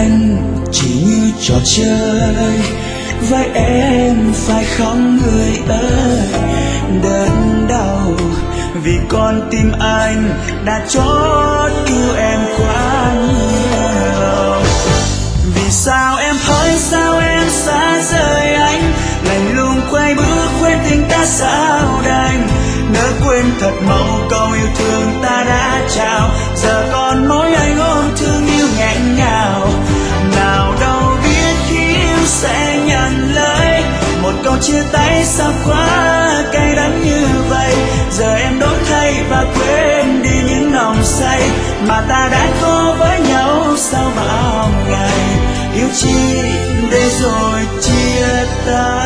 anh chỉ như trò chơi với em, phải không người ơi? Đớn đau vì con tim anh đã trót yêu em quá nhiều. Vì sao em hỡi, sao em xa rời anh, lạnh lùng quay bước quên tình ta sao đành. Nỡ quên thật mẫu câu yêu thương ta đã trao, giờ còn mỗi anh ôm thương yêu nghẹn ngào. Nào đâu biết khi yêu sẽ nhận lấy một câu chia tay sao quá cay đắng như vậy. Giờ em đổi thay và quên đi những nồng say mà ta đã có với nhau sau bao ngày. Yêu chi để rồi chia tay.